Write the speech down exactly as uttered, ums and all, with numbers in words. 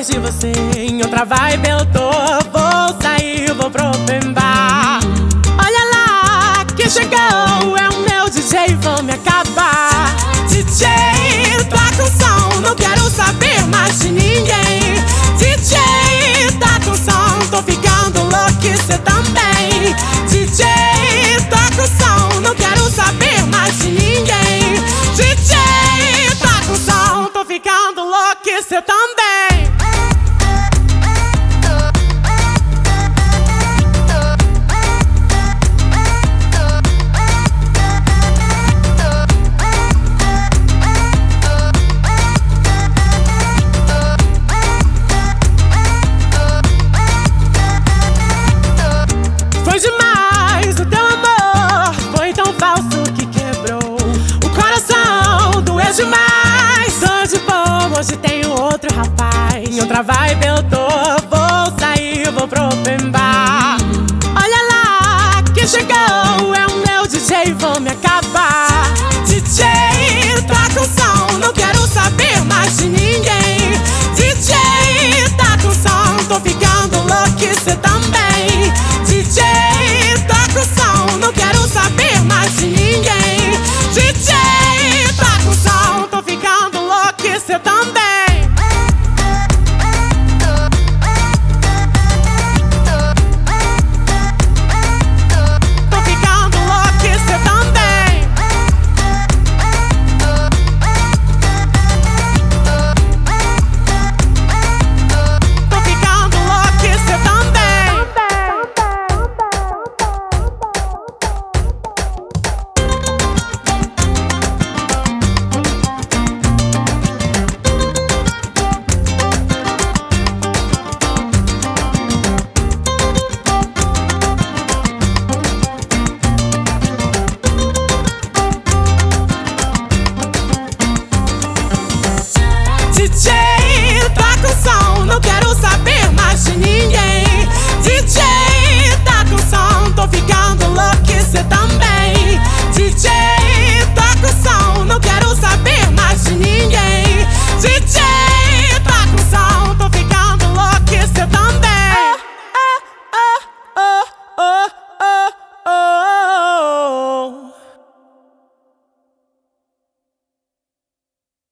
depois de você, em outra vibe eu tô. Vou sair, vou pro open bar. Olha lá, que chegou, é o meu D J, vou me acabar. D J, toca o som, não quero saber mais de ninguém. D J, toca o som, tô ficando louco e cê também. D J, toca o som, não quero saber mais de ninguém. D J, toca o som, tô ficando louco e cê também. Foi demais o teu amor, foi tão falso que quebrou o coração, doeu demais. Tô de boa, hoje tenho outro rapaz, em outra vibe eu tô.